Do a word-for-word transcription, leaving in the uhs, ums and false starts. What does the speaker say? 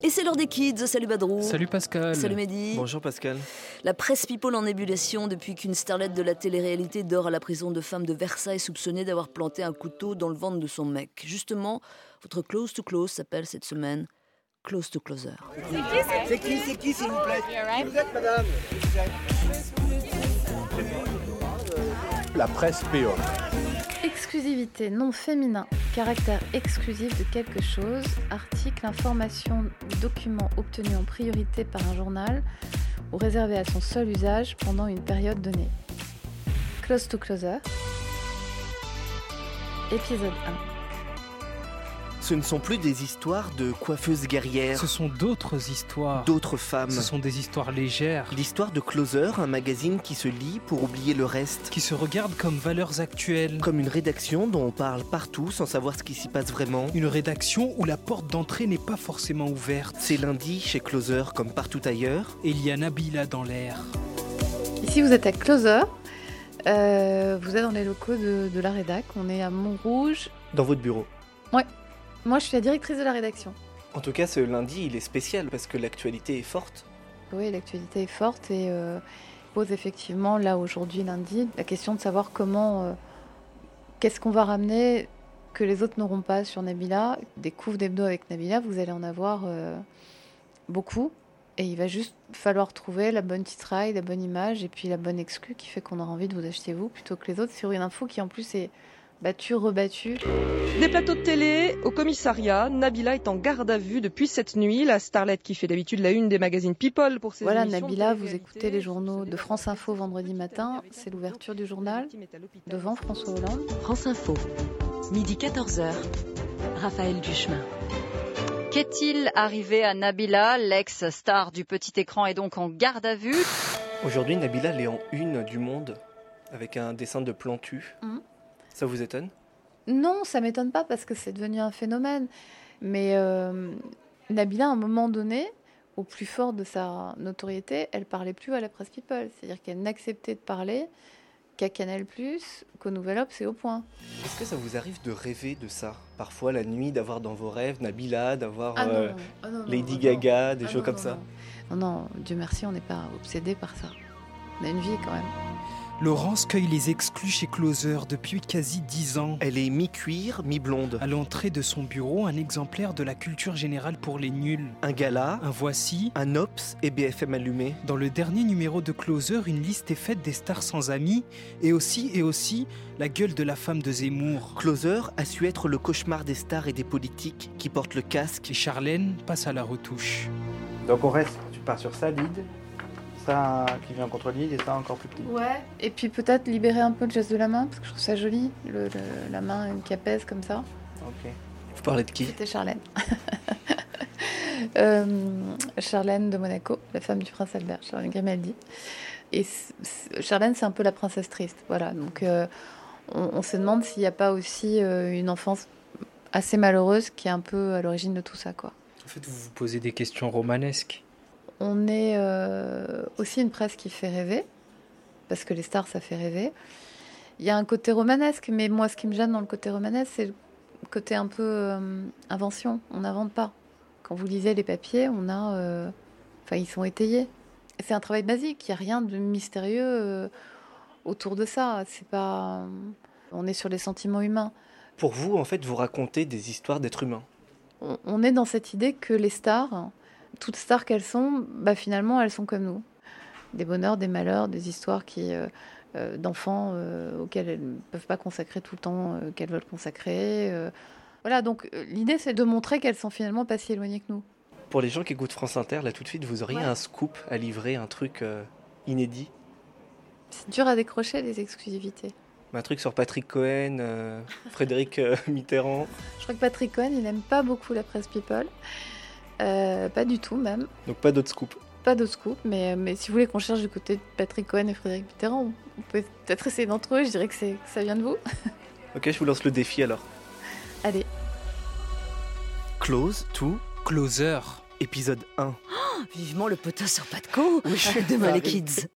Et c'est l'heure des kids. Salut Badrou. Salut Pascal. Salut Mehdi. Bonjour Pascal. La presse people en ébullition depuis qu'une starlette de la télé-réalité dort à la prison de femmes de Versailles soupçonnée d'avoir planté un couteau dans le ventre de son mec. Justement, votre Close to Close s'appelle cette semaine Close to Closer. C'est qui, c'est qui, c'est qui, s'il vous plaît? Vous êtes madame? La presse P O. Exclusivité, nom féminin, caractère exclusif de quelque chose, article, information ou document obtenu en priorité par un journal ou réservé à son seul usage pendant une période donnée. Close to Closer, épisode un. Ce ne sont plus des histoires de coiffeuses guerrières. Ce sont d'autres histoires. D'autres femmes. Ce sont des histoires légères. L'histoire de Closer, un magazine qui se lit pour oublier le reste. Qui se regardent comme valeurs actuelles. Comme une rédaction dont on parle partout sans savoir ce qui s'y passe vraiment. Une rédaction où la porte d'entrée n'est pas forcément ouverte. C'est lundi chez Closer comme partout ailleurs. Et il y a Nabila dans l'air. Ici vous êtes à Closer. Euh, vous êtes dans les locaux de, de la rédac. On est à Montrouge. Dans votre bureau. Ouais. Moi, je suis la directrice de la rédaction. En tout cas, ce lundi, il est spécial parce que l'actualité est forte. Oui, l'actualité est forte et euh, pose effectivement, là, aujourd'hui, lundi, la question de savoir comment... Euh, qu'est-ce qu'on va ramener que les autres n'auront pas sur Nabila. Des couves d'hebdo avec Nabila, vous allez en avoir euh, beaucoup. Et il va juste falloir trouver la bonne titraille, la bonne image et puis la bonne exclue qui fait qu'on aura envie de vous acheter vous plutôt que les autres sur une info qui, en plus, est... Battu, rebattu. Des plateaux de télé, au commissariat, Nabila est en garde à vue depuis cette nuit. La starlette qui fait d'habitude la une des magazines People pour ses Voilà, émissions. Voilà, Nabila, vous écoutez les journaux de France Info vendredi matin. C'est l'ouverture du journal devant François Hollande. France Info, midi quatorze heures, Raphaël Duchemin. Qu'est-il arrivé à Nabila? L'ex-star du petit écran est donc en garde à vue. Aujourd'hui, Nabila, elle est en une du Monde avec un dessin de Plantu. Mmh. Ça vous étonne? Non, ça m'étonne pas parce que c'est devenu un phénomène. Mais euh, Nabila, à un moment donné, au plus fort de sa notoriété, elle parlait plus à la presse People. C'est-à-dire qu'elle n'acceptait de parler qu'à Canal plus, qu'au Nouvel Obs et au Point. Est-ce que ça vous arrive de rêver de ça? Parfois, la nuit, d'avoir dans vos rêves Nabila, d'avoir ah euh, non, ah non, Lady non, Gaga, non, des ah choses non, comme non, ça? Non, non, Dieu merci, on n'est pas obsédé par ça. On a une vie quand même. Laurence cueille les exclus chez Closer depuis quasi dix ans. Elle est mi-cuir, mi-blonde. À l'entrée de son bureau, un exemplaire de la culture générale pour les nuls. Un gala, un voici, un Ops et B F M allumé. Dans le dernier numéro de Closer, une liste est faite des stars sans amis et aussi, et aussi, la gueule de la femme de Zemmour. Closer a su être le cauchemar des stars et des politiques qui portent le casque. Et Charlène passe à la retouche. Donc on reste, tu pars sur ça, lead. Ça qui vient contre lead et ça encore plus petit. Ouais. Et puis peut-être libérer un peu le geste de la main parce que je trouve ça joli, le, le, la main qui apaise comme ça. Ok. Vous parlez de qui? C'était Charlène. euh, Charlène de Monaco, la femme du prince Albert, Charlène Grimaldi. Et c- c- Charlène, c'est un peu la princesse triste. Voilà. Donc euh, on, on se demande s'il n'y a pas aussi euh, une enfance assez malheureuse qui est un peu à l'origine de tout ça, quoi. En fait, vous vous posez des questions romanesques. On est euh, aussi une presse qui fait rêver, parce que les stars, ça fait rêver. Il y a un côté romanesque, mais moi, ce qui me gêne dans le côté romanesque, c'est le côté un peu euh, invention. On n'invente pas. Quand vous lisez les papiers, on a, euh, enfin, ils sont étayés. C'est un travail basique. Il n'y a rien de mystérieux euh, autour de ça. C'est pas, on est sur les sentiments humains. Pour vous, en fait, vous racontez des histoires d'êtres humains. On, on est dans cette idée que les stars, toutes stars qu'elles sont, bah finalement, elles sont comme nous. Des bonheurs, des malheurs, des histoires qui, euh, euh, d'enfants euh, auxquels elles ne peuvent pas consacrer tout le temps euh, qu'elles veulent consacrer. Euh. Voilà, donc euh, l'idée, c'est de montrer qu'elles sont finalement pas si éloignées que nous. Pour les gens qui écoutent France Inter, là, tout de suite, vous auriez ouais. un scoop à livrer, un truc euh, inédit? C'est dur à décrocher, les exclusivités. Un truc sur Patrick Cohen, euh, Frédéric euh, Mitterrand. Je crois que Patrick Cohen, il n'aime pas beaucoup la presse People. Euh, pas du tout même. Donc pas d'autres scoops. Pas d'autres scoops, mais, mais si vous voulez qu'on cherche du côté de Patrick Cohen et Frédéric Mitterrand, on peut peut-être essayer d'entre eux, je dirais que, c'est, que ça vient de vous. Ok, je vous lance le défi alors. Allez. Close to Closer, épisode un. Oh, vivement le poteau sur pas de co. Demain les kids.